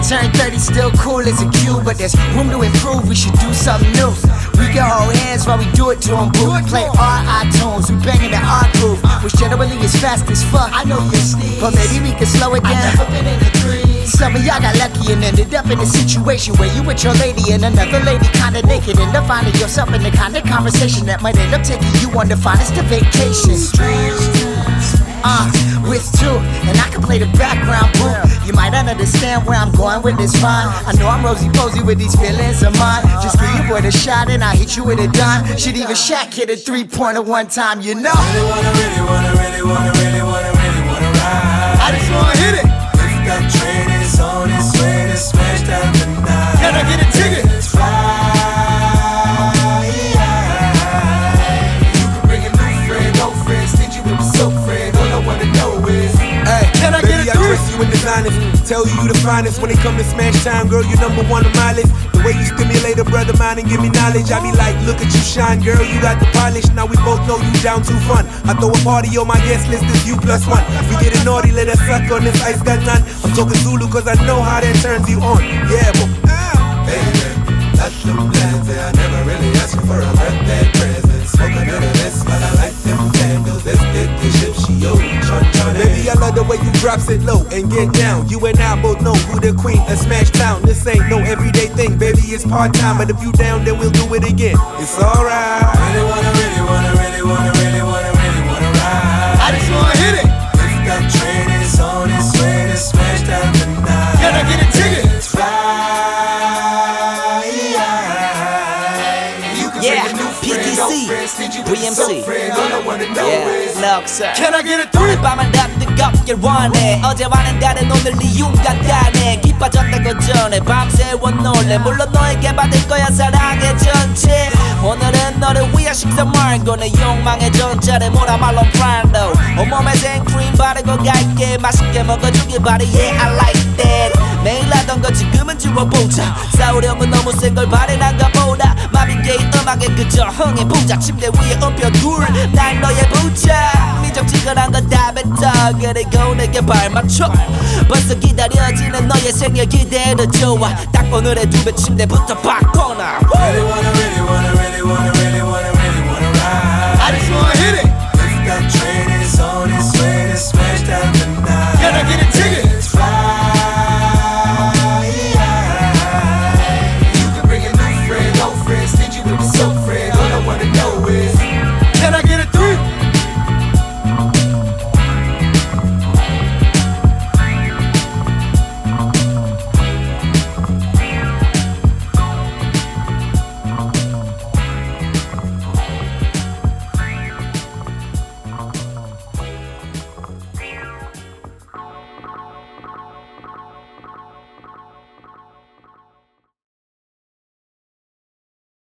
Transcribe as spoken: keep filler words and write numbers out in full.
turned thirty, still cool as a cube, but there's room to improve, we should do something new. We can hold hands while we do it to them, boo. We play our iTunes, we banging the our groove, which generally is fast as fuck. I know you sneeze, but maybe we can slow it down. I never been in the trees. Some of y'all got lucky and ended up in a situation where you with your lady and another lady kinda naked, and finding yourself in the kind of conversation that might end up taking you on the finest of vacations. Uh, with two, and I can play the background, boo. You might not understand where I'm going with this rhyme. I know I'm rosy-posy with these feelings of mine. Just give your boy the shot and I hit you with a dime. Shit, even Shaq hit a three-pointer one time, you know. Really wanna, really wanna, really wanna, really wanna, really wanna ride. I just wanna hit it. If that train is on its way to smash down tonight, can I get a ticket? Let's ride. You can bring a new friend, no friends, did you with so friend? All I wanna know is, hey, can I get a three? You in designers, tell you you the finest. When it come to smash time, girl, you number one on my list. The way you stimulate a brother mine and give me knowledge, I be like, look at you shine, girl, you got the polish. Now we both know you down too fun. I throw a party on my guest list, it's you plus one. We getting naughty, let us suck on this ice got none. I'm talking Zulu cause I know how that turns you on. Yeah, but baby, that's the plans. I never really asked you for a birthday present. Smoking out of this, but I like them candles. Let's get this ship, she yo, chun chun. Baby, I love the way you drops it low and get down. You and I both know who the queen of Smash Town. This ain't no everyday thing, baby, it's part-time. But if you down, then we'll do it again. It's alright. Really wanna, really wanna, really wanna, really wanna, really wanna ride. I just wanna hit it. If that train is on its way to smash down tonight, can I get a ticket? Let's ride. You can Yeah, bring a new P T friend, C, no friends, did you V M C. with some friend? All I wanna know is, Yeah, look, sir. Can I get a three? 오늘 밤은 더 뜨겁길 원해. 어제와는 다른 오늘 이유가 간단해. 깊어졌다고 전해 밤새워 놀래. 물론 너에게 받을 거야 사랑의 전체. 오늘은 너를 위한 식사 말고 내 욕망의 전자를 몰아 말론 프란도. 온몸에 생크림 바르고 갈게. 맛있게 먹어주길 바래. Yeah, I like that. 매일 하던 거 지금은 지워보자. 싸우려면 너무 센 걸 바래 난가 보다. 맘인 게이 음악에 그저 흥해 보자. 침대 위에 엎여 둘난 너의 부자. 미적지근한 건 다 뱉어. 그리고 내게 발맞춰. 벌써 기다려지는 너의 생일 기대해도 좋아. 딱 오늘의 두 배 침대부터 바꿔놔. really wanna, really wanna, really wanna.